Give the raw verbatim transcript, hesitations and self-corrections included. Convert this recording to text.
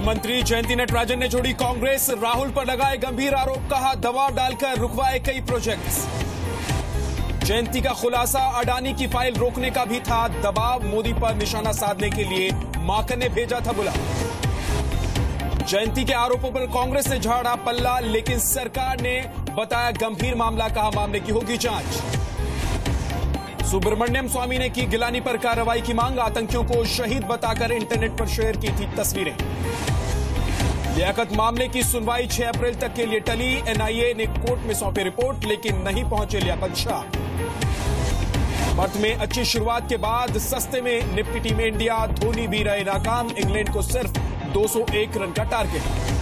मंत्री जयंती नटराजन ने जोड़ी कांग्रेस, राहुल पर लगाए गंभीर आरोप, कहा दबाव डालकर रुकवाए कई प्रोजेक्ट्स। जयंती का खुलासा, अडानी की फाइल रोकने का भी था दबाव, मोदी पर निशाना साधने के लिए माकन ने भेजा था बुलावा। जयंती के आरोपों पर कांग्रेस ने झाड़ा पल्ला, लेकिन सरकार ने बताया गंभीर मामला, कहा मामले की होगी जांच। सुब्रमण्यम स्वामी ने की गिलानी पर कार्रवाई की मांग, आतंकियों को शहीद बताकर इंटरनेट पर शेयर की थी तस्वीरें। लियाकत मामले की सुनवाई छह अप्रैल तक के लिए टली, एनआईए ने कोर्ट में सौंपी रिपोर्ट, लेकिन नहीं पहुंचे लियाकत शाह। पर्थ में अच्छी शुरुआत के बाद सस्ते में निपटी टीम इंडिया, धोनी भी रहे नाकाम, इंग्लैंड को सिर्फ दो सौ एक रन का टारगेट।